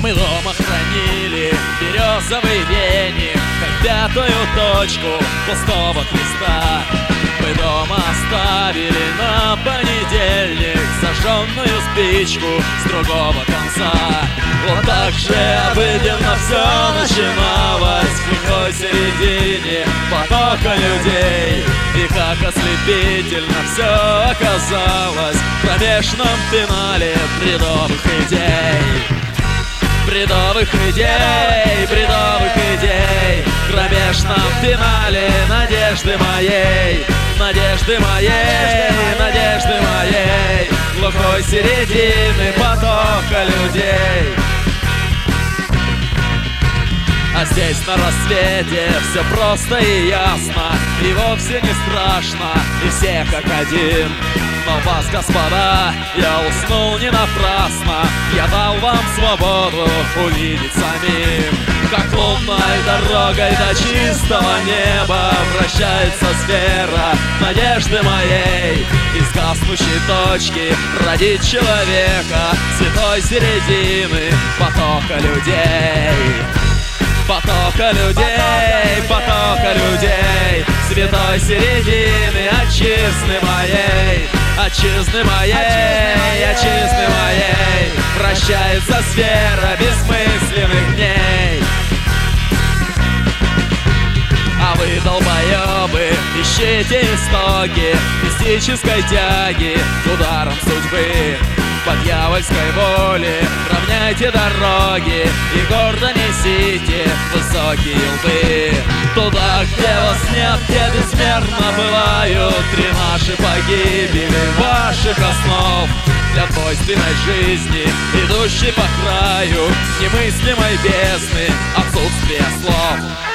Мы дома хранили березовый веник, как пятую точку пустого креста. Мы дома оставили на понедельник зажженную спичку с другого конца. Вот так же обыденно все начиналось в глухой середине потока людей. И как ослепительно все оказалось в промежном финале бредовых идей. Бредовых идей, бредовых идей, в кромешном финале надежды моей, надежды моей, надежды моей, глухой середины потока людей. А здесь на рассвете все просто и ясно, и вовсе не страшно, и все как один. Но вас, господа, я уснул не напрасно, я дал вам свободу увидеть самим, как лунной дорогой до чистого неба вращается сфера надежды моей. Из гаснущей точки родить человека, святой середины потока людей. Потока людей, потока людей, святой середины отчизны моей, отчизны моей, отчизны моей, вращается сфера бессмысленных дней. А вы, долбоебы, ищите истоки мистической тяги ударом судьбы. По дьявольской воле равняйте дороги и гордо несите высокие лбы. Туда, где вас нет, где безмерно бывают три наши погибели ваших основ. Для двойственной жизни, идущей по краю немыслимой бездны отсутствия слов.